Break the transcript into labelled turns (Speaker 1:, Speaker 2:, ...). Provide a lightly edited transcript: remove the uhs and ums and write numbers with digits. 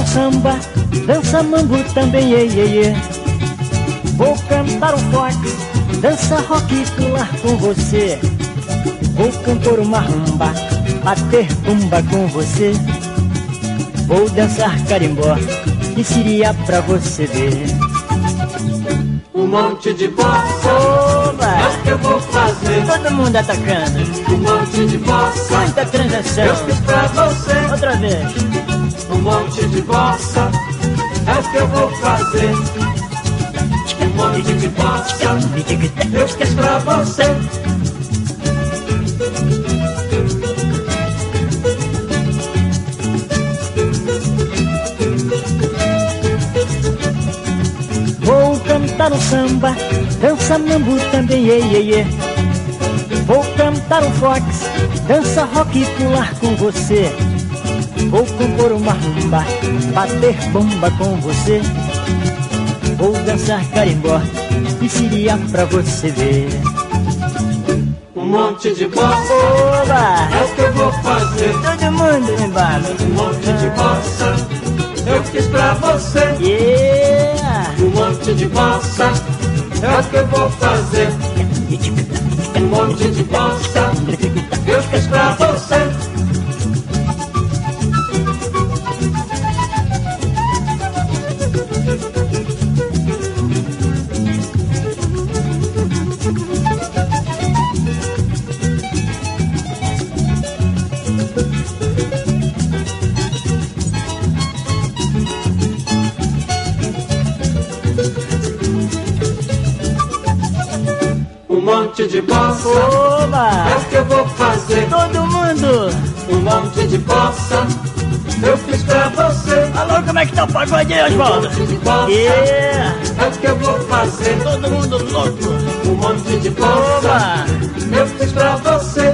Speaker 1: um samba, dança mambo também, iê, iê, iê. Vou cantar um fox, dança rock e pular com você. Vou compor uma rumba, bater bumba com você. Vou dançar carimbó, que seria pra você ver.
Speaker 2: Um monte de bossa,
Speaker 1: oba,
Speaker 2: é o que eu vou fazer.
Speaker 1: Todo mundo atacando.
Speaker 2: Um monte de bossa,
Speaker 1: muita transação.
Speaker 2: eu fiz pra você.
Speaker 1: Outra vez.
Speaker 2: Um monte de bossa, é o que eu vou fazer. Um monte de bossa, eu fiz pra você.
Speaker 1: Vou cantar um samba, dança mambo também, iê, iê, iê. Vou cantar um fox, dança rock e pular com você. Vou compor uma rumba, bater bomba com você. Vou dançar carimbó, que seria pra você ver.
Speaker 2: Um monte de bossa,
Speaker 1: oba,
Speaker 2: é o que eu vou fazer.
Speaker 1: Todo mundo embala.
Speaker 2: Um monte de bossa, eu fiz pra você.
Speaker 1: Yeah.
Speaker 2: Um monte de bossa, é o que eu vou fazer. Um monte de bossa, eu fiz pra você. Um monte de bossa,
Speaker 1: oba,
Speaker 2: é o que eu vou fazer.
Speaker 1: Todo mundo.
Speaker 2: Um monte de bossa, eu fiz pra você.
Speaker 1: Alô, como é que tá o pagode aí, Osvaldo?
Speaker 2: Um monte de bossa,
Speaker 1: Yeah.
Speaker 2: é o que eu vou fazer.
Speaker 1: Todo mundo louco.
Speaker 2: Um monte de bossa,
Speaker 1: Oba,
Speaker 2: eu fiz pra você.